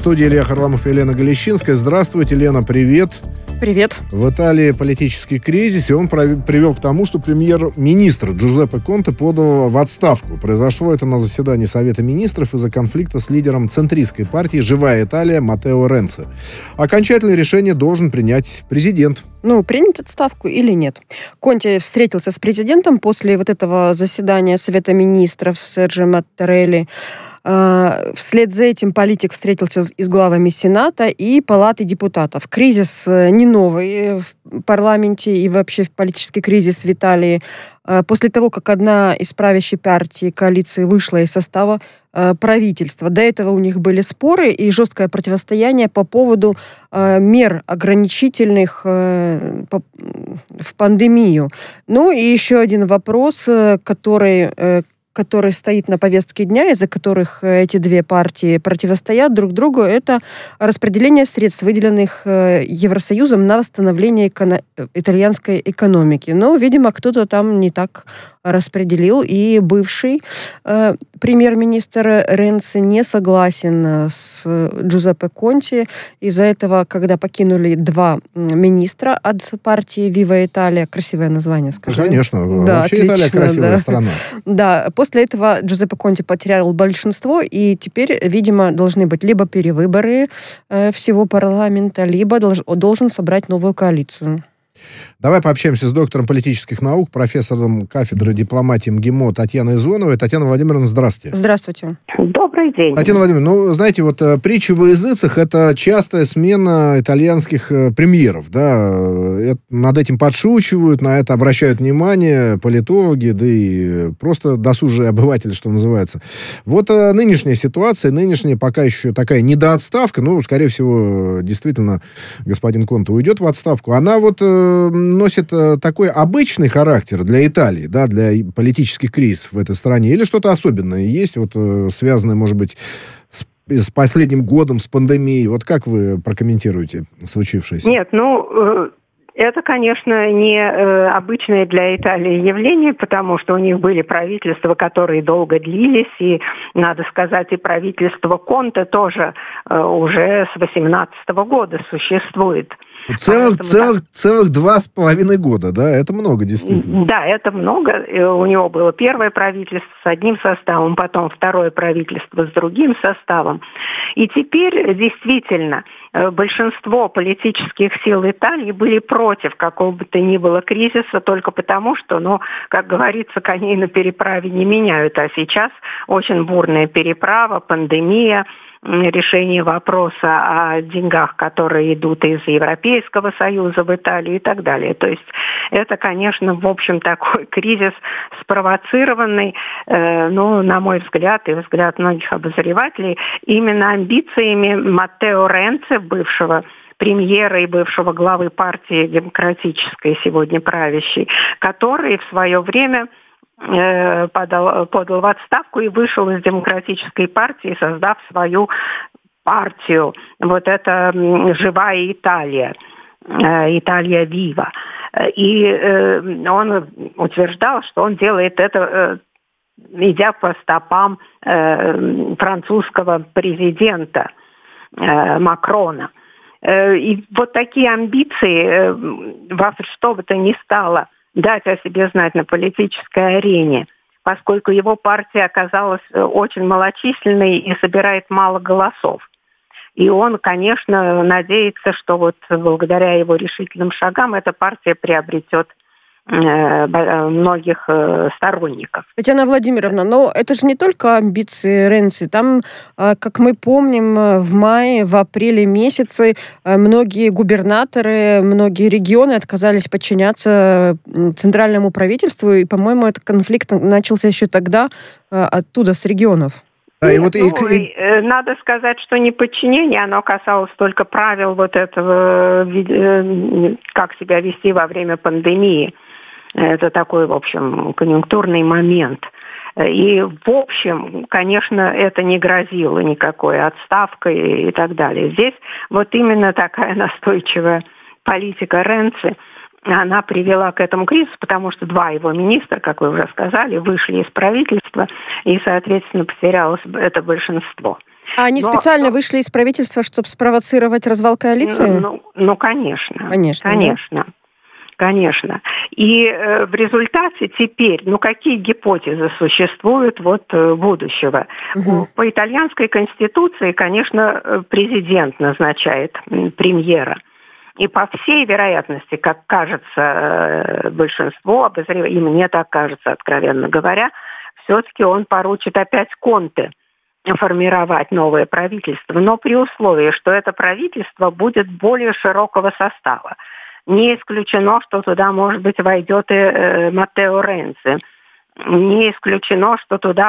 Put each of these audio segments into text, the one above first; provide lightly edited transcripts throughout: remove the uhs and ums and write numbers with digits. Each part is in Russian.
студии Илья Харламов и Елена Галищинская. Здравствуйте, Лена, привет. Привет. В Италии политический кризис, и он привел к тому, что премьер-министр Джузеппе Конте подал в отставку. Произошло это на заседании Совета министров из-за конфликта с лидером центристской партии «Живая Италия» Маттео Ренци. Окончательное решение должен принять президент. Принять отставку или нет? Конте встретился с президентом после вот этого заседания Совета министров Серджио Маттарелли. Вслед за этим политик встретился и с главами Сената и Палаты депутатов. Кризис не новый в парламенте и вообще политический кризис в Италии. После того, как одна из правящей партий коалиции вышла из состава правительства. До этого у них были споры и жесткое противостояние по поводу мер ограничительных в пандемию. И еще один вопрос, который стоит на повестке дня, из-за которых эти две партии противостоят друг другу, это распределение средств, выделенных Евросоюзом на восстановление итальянской экономики. Но, видимо, кто-то там не так распределил, и бывший премьер-министр Ренци не согласен с Джузеппе Конте. Из-за этого, когда покинули два министра от партии «Вива Италия», красивое название, скажи. Конечно, да, вообще отлично, Италия красивая страна. Да, после этого Джузеппе Конте потерял большинство, и теперь, видимо, должны быть либо перевыборы всего парламента, либо должен собрать новую коалицию. Давай пообщаемся с доктором политических наук, профессором кафедры дипломатии МГИМО Татьяной Зоновой. Татьяна Владимировна, здравствуйте. Здравствуйте. Добрый день. Татьяна Владимировна, знаете, притча во языцах — это частая смена итальянских премьеров, да, над этим подшучивают, на это обращают внимание политологи, да и просто досужие обыватели, что называется. Нынешняя ситуация, нынешняя пока еще такая недоотставка, скорее всего, действительно, господин Конте уйдет в отставку, она носит такой обычный характер для Италии, да, для политических кризисов в этой стране, или что-то особенное есть, связанное, может быть, с последним годом, с пандемией? Как вы прокомментируете случившееся? Нет, это, конечно, не обычное для Италии явление, потому что у них были правительства, которые долго длились, и, надо сказать, и правительство Конте тоже уже с 2018 года существует. Целых 2,5 года, да? Это много, действительно. Да, это много. У него было первое правительство с одним составом, потом второе правительство с другим составом. И теперь, действительно, большинство политических сил Италии были против какого бы то ни было кризиса только потому, что, как говорится, коней на переправе не меняют. А сейчас очень бурная переправа, пандемия, решение вопроса о деньгах, которые идут из Европейского Союза в Италию и так далее. То есть это, конечно, в общем, такой кризис спровоцированный, на мой взгляд и взгляд многих обозревателей, именно амбициями Маттео Ренци, бывшего премьера и бывшего главы партии демократической, сегодня правящей, который в свое время подал в отставку и вышел из демократической партии, создав свою партию. Это «Живая Италия», «Италия Вива». И он утверждал, что он делает это, идя по стопам французского президента Макрона. И такие амбиции во что бы то ни стало дать о себе знать на политической арене, поскольку его партия оказалась очень малочисленной и собирает мало голосов. И он, конечно, надеется, что благодаря его решительным шагам эта партия приобретет многих сторонников. Татьяна Владимировна, это же не только амбиции Ренци. Там, как мы помним, в мае, в апреле месяце многие губернаторы, многие регионы отказались подчиняться центральному правительству, и, по-моему, этот конфликт начался еще тогда оттуда, с регионов. Надо сказать, что неподчинение, оно касалось только правил этого, как себя вести во время пандемии. Это такой, в общем, конъюнктурный момент. И, в общем, конечно, это не грозило никакой отставкой и так далее. Здесь именно такая настойчивая политика Ренци, она привела к этому кризису, потому что два его министра, как вы уже сказали, вышли из правительства, и, соответственно, потерялось это большинство. А они специально вышли из правительства, чтобы спровоцировать развал коалиции? Конечно. Конечно. Да? Конечно. И в результате теперь, какие гипотезы существуют будущего? По итальянской конституции, конечно, президент назначает премьера. И по всей вероятности, как кажется большинству обозревателей, и мне так кажется, откровенно говоря, все-таки он поручит опять Конте формировать новое правительство, но при условии, что это правительство будет более широкого состава. Не исключено, что туда, может быть, войдет и Маттео Ренци. Не исключено, что туда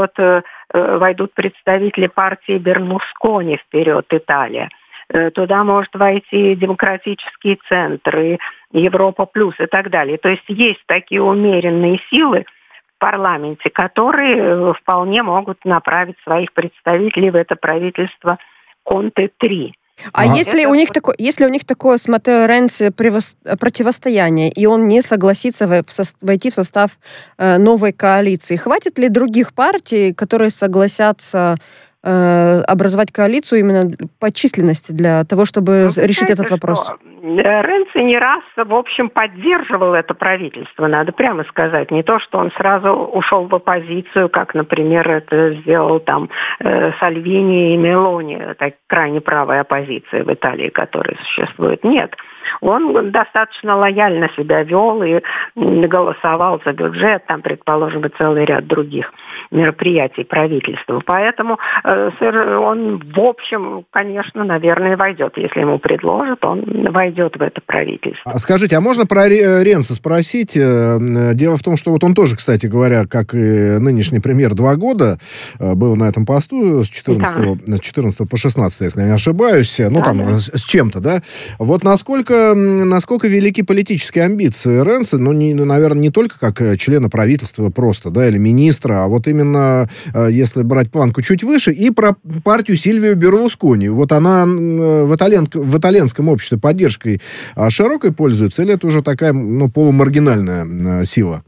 войдут представители партии Берлускони «Вперед, Италия». Туда может войти Демократический центр, и Европа плюс и так далее. То есть такие умеренные силы в парламенте, которые вполне могут направить своих представителей в это правительство Конте-3. А если у них такое с Маттео Ренци противостояние, и он не согласится войти в состав новой коалиции, хватит ли других партий, которые согласятся образовать коалицию именно по численности для того, чтобы решить этот вопрос? Ренци не раз, в общем, поддерживал это правительство, надо прямо сказать. Не то, что он сразу ушел в оппозицию, как, например, это сделал там Сальвини и Мелони, так, крайне правая оппозиция в Италии, которая существует. Нет. Он достаточно лояльно себя вел и голосовал за бюджет, там, предположим, и целый ряд других мероприятий правительства. Поэтому он, в общем, конечно, наверное, войдет. Если ему предложат, он войдет в это правительство. Скажите, а можно про Ренци спросить? Дело в том, что он тоже, кстати говоря, как и нынешний премьер, 2 года был на этом посту с 14 по 16, если я не ошибаюсь. С чем-то, да? Вот насколько велики политические амбиции Ренци, наверное, не только как члена правительства просто, да, или министра, а вот именно, если брать планку чуть выше, и про партию Сильвио Берлускони. Вот она в итальянском обществе поддержкой широкой пользуется, или это уже такая, полумаргинальная сила?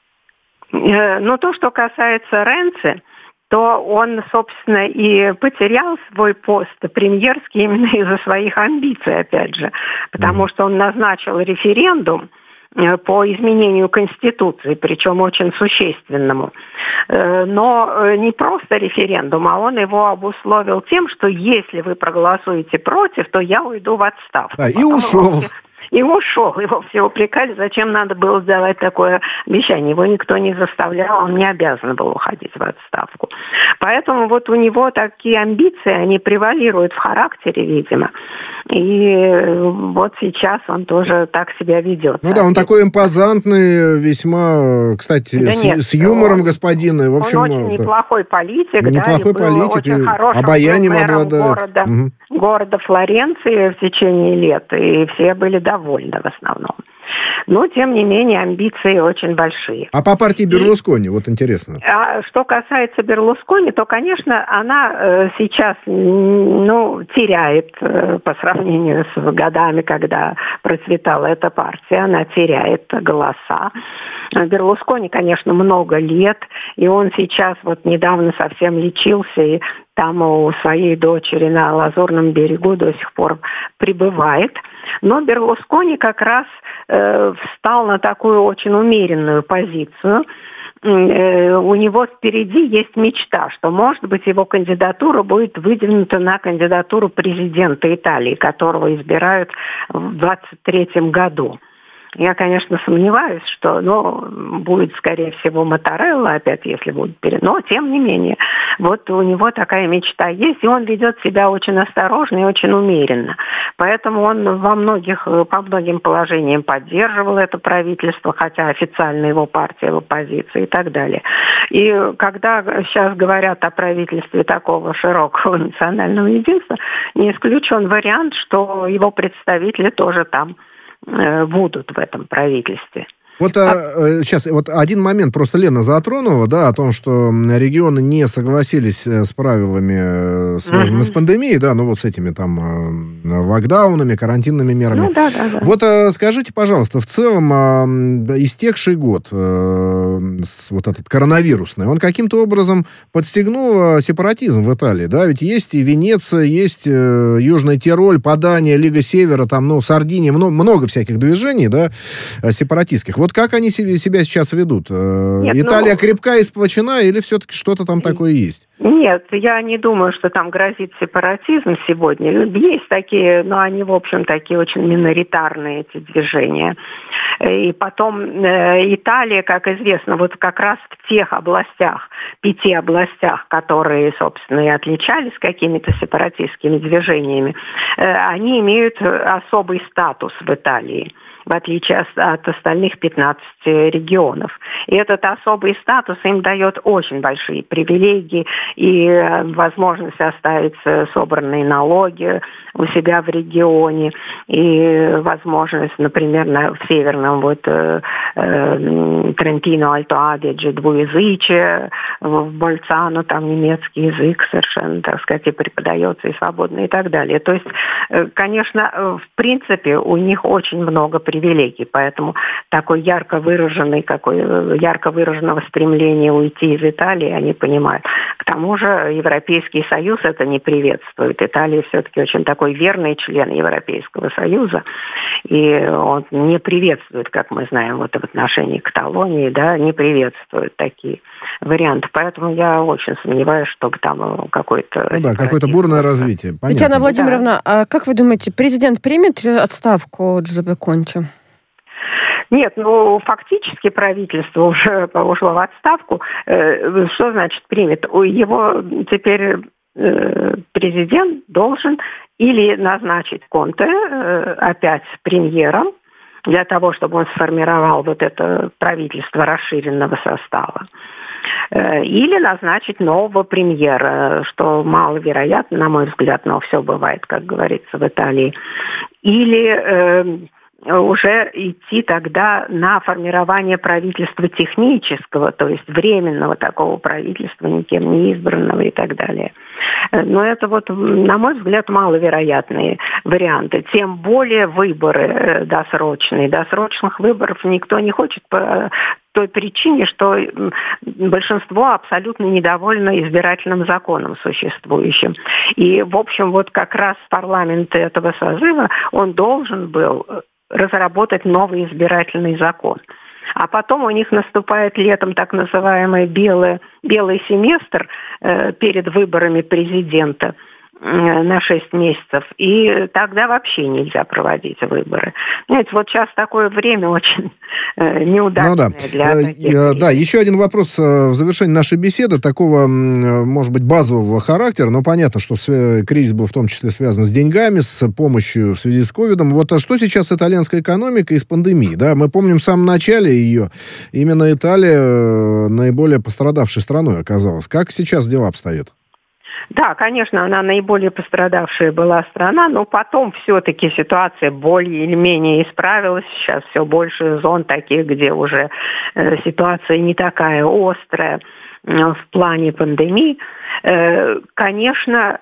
То, что касается Ренци, то он, собственно, и потерял свой пост премьерский именно из-за своих амбиций, опять же. Потому что он назначил референдум по изменению Конституции, причем очень существенному. Но не просто референдум, а он его обусловил тем, что если вы проголосуете против, то я уйду в отставку. И ушел. И ушел. Его все упрекали, зачем надо было давать такое обещание. Его никто не заставлял, он не обязан был уходить в отставку. Поэтому у него такие амбиции, они превалируют в характере, видимо. И сейчас он тоже так себя ведет. Он такой импозантный, весьма, кстати, с юмором господин. И, в общем, он очень неплохой политик. Неплохой политик, очень хорошим обаянием обладает. Города Флоренции в течение лет. И все были довольны в основном. Но, тем не менее, амбиции очень большие. А по партии Берлускони, интересно. Что касается Берлускони, то, конечно, она сейчас теряет по сравнению с годами, когда процветала эта партия, она теряет голоса. Берлускони, конечно, много лет, и он сейчас недавно совсем лечился, и там у своей дочери на Лазурном берегу до сих пор пребывает. Но Берлускони как раз встал на такую очень умеренную позицию. У него впереди есть мечта, что, может быть, его кандидатура будет выдвинута на кандидатуру президента Италии, которого избирают в 2023 году. Я, конечно, сомневаюсь, что будет, скорее всего, Маттарелла опять, если будет но, тем не менее, у него такая мечта есть, и он ведет себя очень осторожно и очень умеренно. Поэтому он по многим положениям поддерживал это правительство, хотя официально его партия в оппозиции и так далее. И когда сейчас говорят о правительстве такого широкого национального единства, не исключен вариант, что его представители тоже там будут в этом правительстве. Вот сейчас вот один момент просто Лена затронула, да, о том, что регионы не согласились с правилами, связанными с пандемией, да, ну вот с этими там локдаунами, карантинными мерами. Ну, да. Вот скажите, пожалуйста, в целом истекший год, вот этот коронавирусный, он каким-то образом подстегнул сепаратизм в Италии, да, ведь есть и Венеция, есть Южный Тироль, Падания, Лига Севера, там, ну, Сардиния, много всяких движений, да, сепаратистских. Вот как они себя сейчас ведут? Нет, Италия крепка и сплочена, или все-таки что-то там такое есть? Нет, я не думаю, что там грозит сепаратизм сегодня. Есть такие, но они, в общем, такие очень миноритарные, эти движения. И потом Италия, как известно, вот как раз в тех областях, 5 областях, которые, собственно, и отличались какими-то сепаратистскими движениями, они имеют особый статус в Италии, в отличие от остальных 15 регионов. И этот особый статус им дает очень большие привилегии и возможность оставить собранные налоги у себя в регионе, и возможность, например, в северном Трентино, Альто-Адидже двуязычие, в Больцано там немецкий язык совершенно, так сказать, и преподается, и свободно, и так далее. То есть, конечно, в принципе, у них очень много привилегий, поэтому такой ярко выраженного стремления уйти из Италии они понимают. К тому же Европейский Союз это не приветствует. Италия все-таки очень такой верный член Европейского Союза, и он не приветствует, как мы знаем, вот в отношении Каталонии, да, не приветствует такие варианты. Поэтому я очень сомневаюсь, чтобы там какое-то... Ну да, какое-то бурное развитие. Понятно. Татьяна Владимировна, а как вы думаете, президент примет отставку Джузеппе Конте? Нет, фактически правительство уже ушло в отставку. Что значит примет? Его теперь президент должен или назначить Конте опять премьером, для того, чтобы он сформировал вот это правительство расширенного состава, или назначить нового премьера, что маловероятно, на мой взгляд, но все бывает, как говорится, в Италии, или уже идти тогда на формирование правительства технического, то есть временного такого правительства, никем не избранного и так далее. Но это на мой взгляд, маловероятные варианты. Тем более выборы досрочные. Досрочных выборов никто не хочет по той причине, что большинство абсолютно недовольно избирательным законом существующим. И, в общем, как раз парламент этого созыва, он должен был разработать новый избирательный закон. А потом у них наступает летом так называемый белый семестр перед выборами президента на 6 месяцев, и тогда вообще нельзя проводить выборы. Знаете, сейчас такое время очень неудачное для таких. Да, еще один вопрос в завершении нашей беседы, такого, может быть, базового характера, но понятно, что кризис был в том числе связан с деньгами, с помощью в связи с ковидом. А что сейчас с итальянской экономикой и с пандемией? Да? Мы помним, в самом начале ее именно Италия наиболее пострадавшей страной оказалась. Как сейчас дела обстоят? Да, конечно, она наиболее пострадавшая была страна, но потом все-таки ситуация более или менее исправилась. Сейчас все больше зон таких, где уже ситуация не такая острая в плане пандемии. Конечно,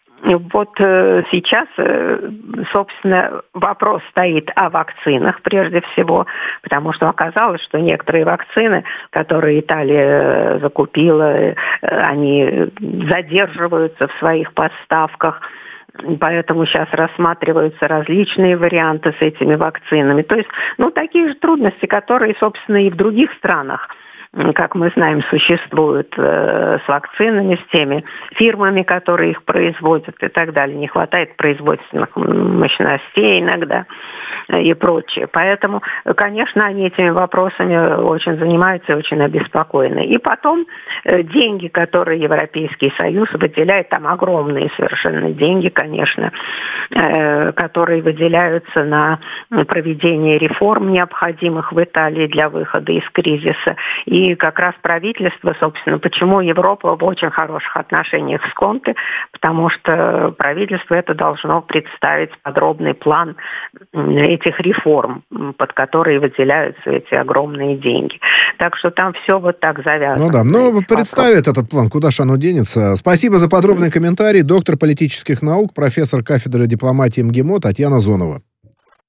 сейчас, собственно, вопрос стоит о вакцинах прежде всего, потому что оказалось, что некоторые вакцины, которые Италия закупила, они задерживаются в своих поставках. Поэтому сейчас рассматриваются различные варианты с этими вакцинами. То есть, такие же трудности, которые, собственно, и в других странах, как мы знаем, существуют с вакцинами, с теми фирмами, которые их производят и так далее. Не хватает производственных мощностей иногда и прочее. Поэтому, конечно, они этими вопросами очень занимаются и очень обеспокоены. И потом деньги, которые Европейский Союз выделяет, там огромные совершенно деньги, конечно, которые выделяются на проведение реформ, необходимых в Италии для выхода из кризиса. И И как раз правительство, собственно, почему Европа в очень хороших отношениях с Конте, потому что правительство это должно представить подробный план этих реформ, под которые выделяются эти огромные деньги. Так что там все вот так завязано. Ну да, но представит этот план, куда же оно денется. Спасибо за подробный комментарий. Доктор политических наук, профессор кафедры дипломатии МГИМО Татьяна Зонова.